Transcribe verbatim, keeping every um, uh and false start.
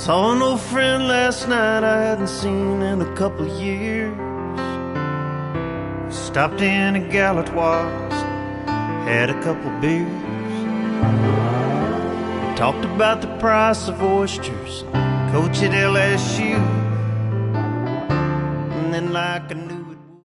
Saw an old friend last night I hadn't seen in a couple of years. Stopped in at Galatoire's, had a couple beers. Talked about the price of oysters, coach at L S U. And then like a new